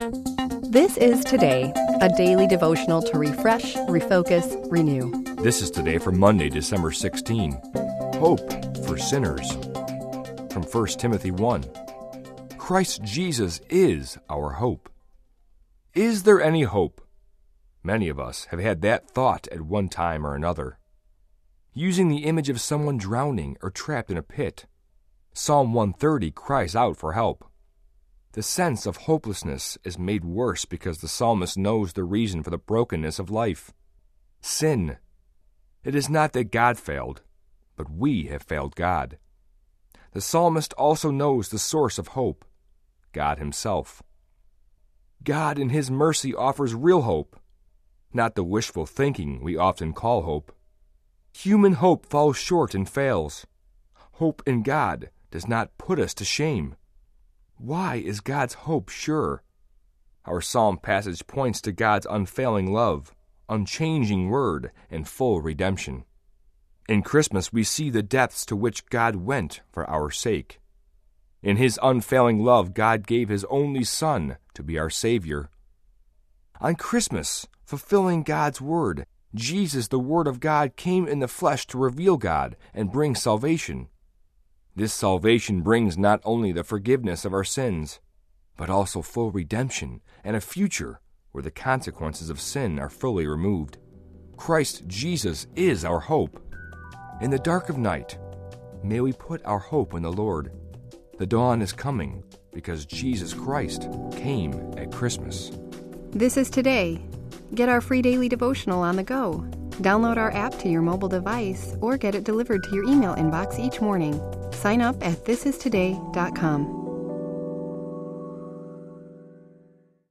This is Today, a daily devotional to refresh, refocus, renew. This is Today for Monday, December 16. Hope for sinners. From 1 Timothy 1. Christ Jesus is our hope. Is there any hope? Many of us have had that thought at one time or another. Using the image of someone drowning or trapped in a pit, Psalm 130 cries out for help. The sense of hopelessness is made worse because the psalmist knows the reason for the brokenness of life. Sin. It is not that God failed, but we have failed God. The psalmist also knows the source of hope, God Himself. God in His mercy offers real hope, not the wishful thinking we often call hope. Human hope falls short and fails. Hope in God does not put us to shame. Why is God's hope sure? Our psalm passage points to God's unfailing love, unchanging word, and full redemption. In Christmas, we see the depths to which God went for our sake. In His unfailing love, God gave His only Son to be our Savior. On Christmas, fulfilling God's word, Jesus, the Word of God, came in the flesh to reveal God and bring salvation. This salvation brings not only the forgiveness of our sins, but also full redemption and a future where the consequences of sin are fully removed. Christ Jesus is our hope. In the dark of night, may we put our hope in the Lord. The dawn is coming because Jesus Christ came at Christmas. This is Today. Get our free daily devotional on the go. Download our app to your mobile device or get it delivered to your email inbox each morning. Sign up at thisistoday.com.